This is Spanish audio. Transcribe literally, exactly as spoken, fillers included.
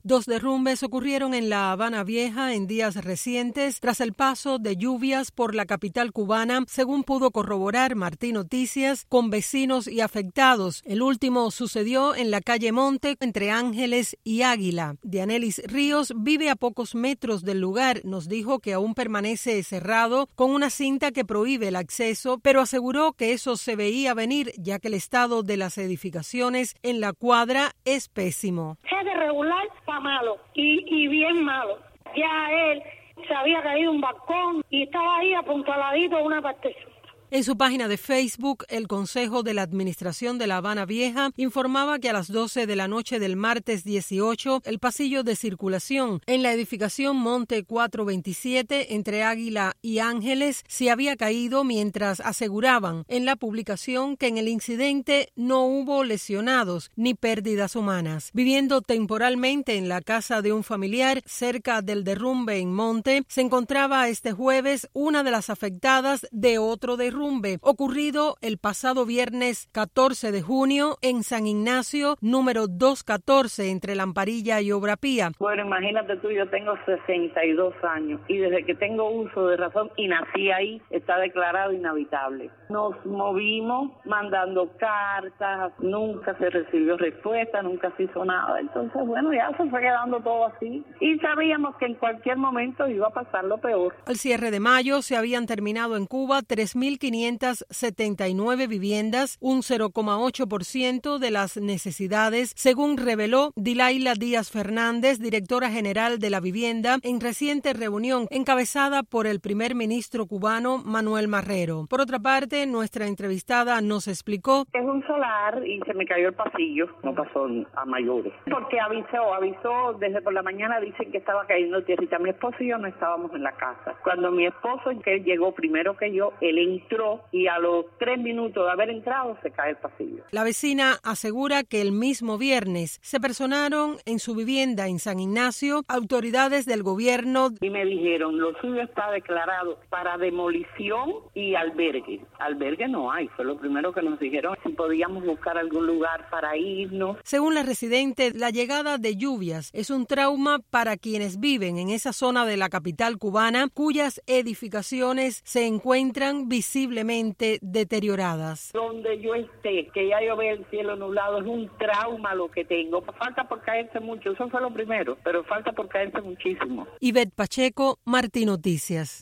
Dos derrumbes ocurrieron en La Habana Vieja en días recientes tras el paso de lluvias por la capital cubana, según pudo corroborar Martín Noticias con vecinos y afectados. El último sucedió en la calle Monte, entre Ángeles y Águila. Dianelis Ríos vive a pocos metros del lugar. Nos dijo que aún permanece cerrado con una cinta que prohíbe el acceso, pero aseguró que eso se veía venir, ya que el estado de las edificaciones en la cuadra es pésimo. Es de regular para malo y, y bien malo. Ya él se había caído un balcón y estaba ahí apuntaladito a una parte. En su página de Facebook, el Consejo de la Administración de La Habana Vieja informaba que a las doce de la noche del martes dieciocho, el pasillo de circulación en la edificación Monte cuatrocientos veintisiete entre Águila y Ángeles se había caído, mientras aseguraban en la publicación que en el incidente no hubo lesionados ni pérdidas humanas. Viviendo temporalmente en la casa de un familiar cerca del derrumbe en Monte, se encontraba este jueves una de las afectadas de otro derrumbe ocurrido el pasado viernes catorce de junio en San Ignacio, número doscientos catorce, entre Lamparilla y Obra Pía. Bueno, imagínate tú, yo tengo sesenta y dos años y desde que tengo uso de razón y nací ahí, está declarado inhabitable. Nos movimos mandando cartas, nunca se recibió respuesta, nunca se hizo nada. Entonces, bueno, ya se fue quedando todo así y sabíamos que en cualquier momento iba a pasar lo peor. Al cierre de mayo se habían terminado en Cuba tres mil quinientas setenta y nueve viviendas, un cero coma ocho por ciento de las necesidades, según reveló Dilaila Díaz Fernández, directora general de la vivienda, en reciente reunión encabezada por el primer ministro cubano Manuel Marrero. Por otra parte, nuestra entrevistada nos explicó: es un solar y se me cayó el pasillo, no pasó a mayores, porque avisó, avisó desde por la mañana, dicen que estaba cayendo tierrita. Mi esposo y yo no estábamos en la casa. Cuando mi esposo, que llegó primero que yo, él entró y a los tres minutos de haber entrado se cae el pasillo. La vecina asegura que el mismo viernes se personaron en su vivienda en San Ignacio autoridades del gobierno y me dijeron, lo suyo está declarado para demolición y albergue. Albergue no hay, fue lo primero que nos dijeron, si podíamos buscar algún lugar para irnos. Según la residente, la llegada de lluvias es un trauma para quienes viven en esa zona de la capital cubana, cuyas edificaciones se encuentran visiblemente deterioradas. Donde yo esté, que ya yo vea el cielo nublado, es un trauma lo que tengo. Falta por caerse mucho, eso fue lo primero, pero falta por caerse muchísimo. Ivette Pacheco, Martín Noticias.